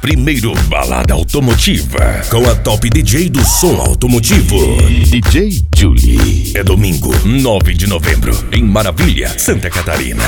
Primeiro Balada Automotiva, com a top DJ do som automotivo, DJ Julie. É domingo, 9 de novembro, em Maravilha, Santa Catarina.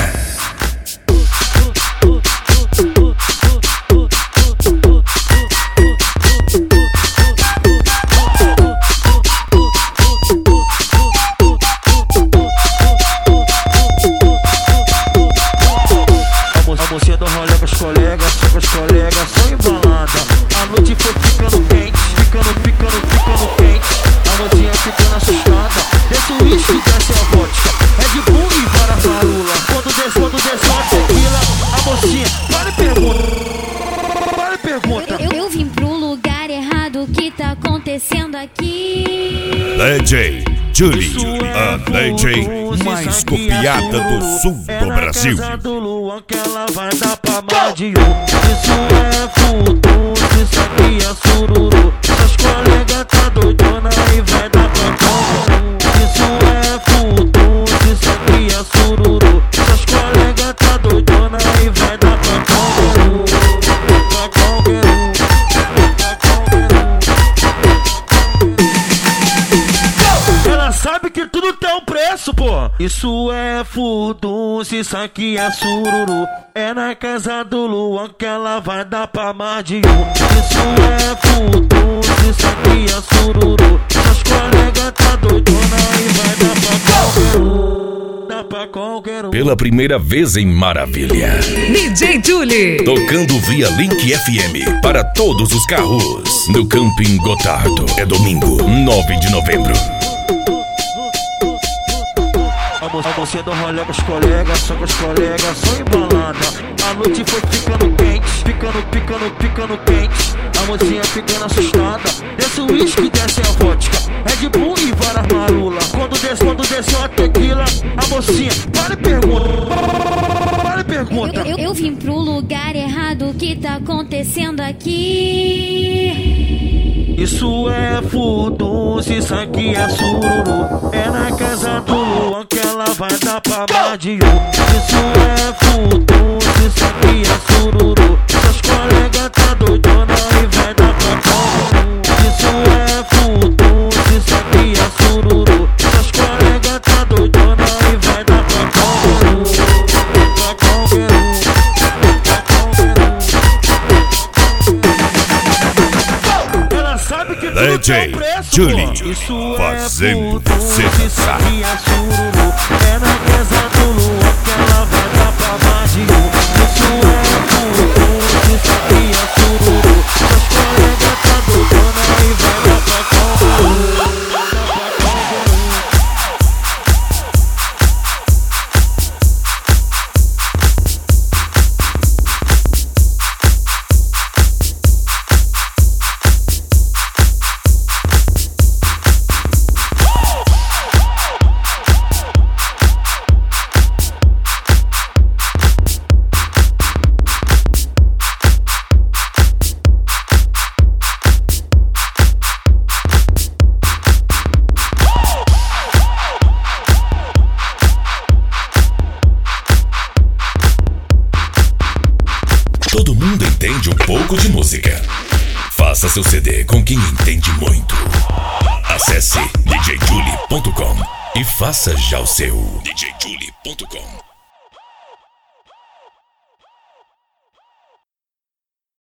Você do rolê com os colegas, só com os colegas, só embalada. A noite foi ficando quente, ficando quente. A mocinha ficando assustada. Desce o uísque, desce a vodka, Red Bull e várias marula. Quando desce uma tequila, a mocinha para e pergunta. Eu vim pro lugar errado, o que tá acontecendo aqui? DJ Julie, a DJ mais copiada do sul do Brasil. Do Luan que ela vai dar pra Madiu. Isso é futuro, isso aqui é sururu. Seus colegas tá doidona e vai dar pra tom. Isso é futuro, isso aqui é sururu. Seus colegas tá doidona e vai dar pra tom. Pra qualquer um. Ela sabe que tudo tem um preço, pô. Isso é furdunço, isso aqui é sururu. É na casa do Luan que ela vai dar pra Madiu. Isso é furdunço, isso aqui é sururu. Seus colegas tá doidona e vai dar pra qualquer um. Dá pra qualquer um. Pela primeira vez em Maravilha, DJ Julie, tocando via Link FM para todos os carros, no Camping Gotardo. É domingo, 9 de novembro. A mocinha do rolê com os colegas, só com os colegas, só embalada. A noite foi ficando quente, ficando quente. A mocinha ficando assustada. Desce o uísque, desce a vodka, Red Bull e várias marula. Quando desce uma tequila, a mocinha para e pergunta. Eu vim pro lugar errado, o que tá acontecendo aqui? Isso é furdunço, isso aqui é sururu. É na casa do Luan que ela vai dar pra Madiu. Isso é furdunço, isso aqui é sururu. Seus colegas tá doidona e vai dar pra tom. Isso é furdunço, isso aqui é sururu. Seus colegas tá doidona e vai dar pra tom. Pra qualquer um. Sabe que tudo DJ tem preço, Julie, isso fazendo é você isso dançar. aqui é sururu. É na casa do Luan que ela vai dar pra Madiu. Isso é furdunço, isso aqui é sururu. Seus colegas tá doidona e vai dar pra qualquer um. Todo mundo entende um pouco de música. Faça seu CD com quem entende muito. Acesse djjulie.com e faça já o seu. djjulie.com